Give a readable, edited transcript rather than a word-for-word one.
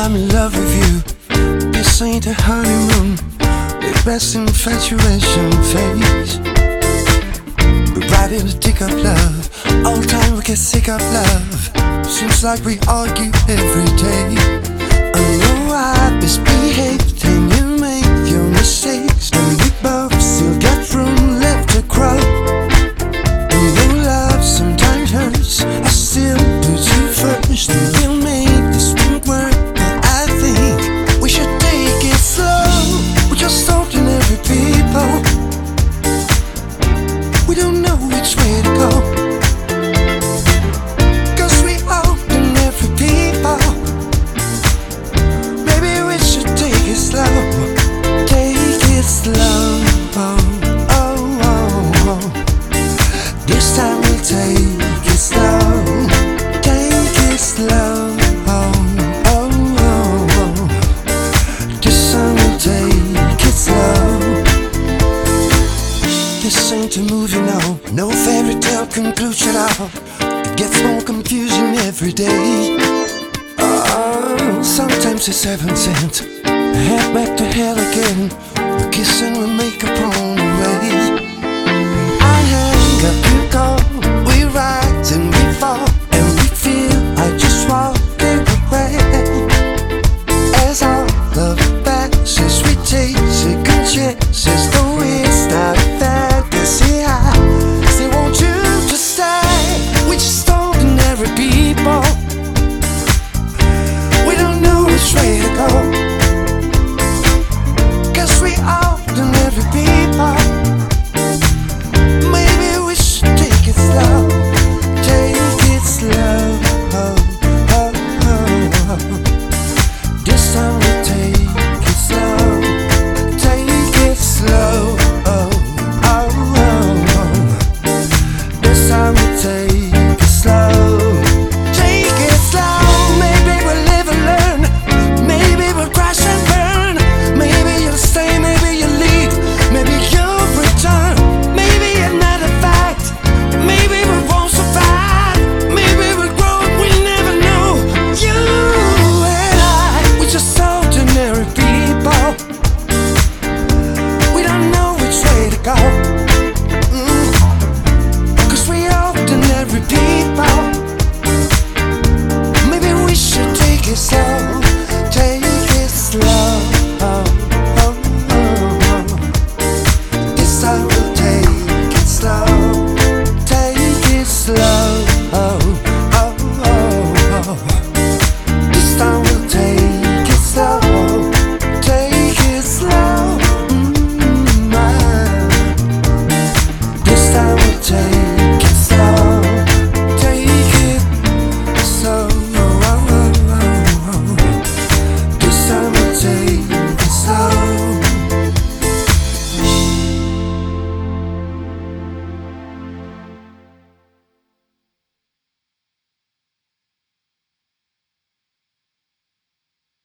I'm in love with you. This ain't a honeymoon, the best infatuation phase. We're right in the thick of love. All the time we get sick of love. Seems like we argue every day. I know I misbehaved and you made your mistakes, and we both still got room left to grow. And though love sometimes hurts, I still put you first. And we'll make this thing work, but I think we should take it slow. We're just ordinary people. We don't know which way to go, 'cause we ordinary people. Maybe we should take it slow. Take it slow. Oh, oh, oh, oh. This time we'll take it slow. Take it slow. Oh, oh, oh, oh. This time we'll take it slow. This ain't a movie, no fairy tale conclusion at all. It gets more confusing every day. Oh, sometimes it's heaven sent. Head back to hell again. We kiss and we make up on the way. I hang up, you call, we rise and we